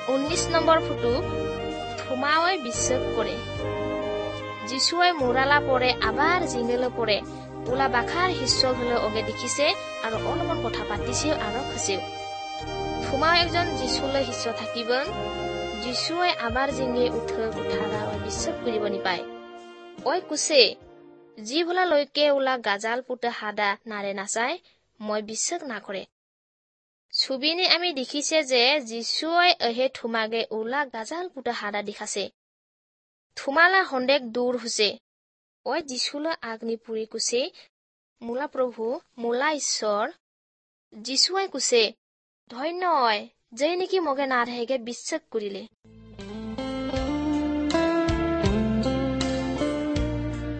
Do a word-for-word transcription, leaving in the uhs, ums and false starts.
উনিশ number photo থুমাওয়ে বিশ্বাস করে যিশুয়ে মোরালা পরে আবার জিঙেলে পরে ওলা বাখার হিস্য হলে ওগে দেখিছে আর অলপমান কথা পাতিছে আর খুঁজেও থুমাও একজন যিশুলে হিস্য থাকিবেন যিশুয়ে আবার জিঙে উঠে উঠারা বিশ্বাস করিব নিপায় ওই কুছে যি ভোলা লৈকে ওলা গাজাল পুতে হাদা নারে নাচায় মই বিশ্বাস না করে ছবিনি আমি দেখিছে যে যিশুয়ে এহে থুমাগে ওলা গাজাল পুতে হাদা দেখাছে থুমালা হন্দেক দূর হৈছে ওই যিশুলে আগ্নি পুরি কুছে মোলা প্রভু মোলা ঈশ্বর যিশুয়ে কুছে ধন্য যে নেকি মগে নাरहेগে বিশ্বাস করিলে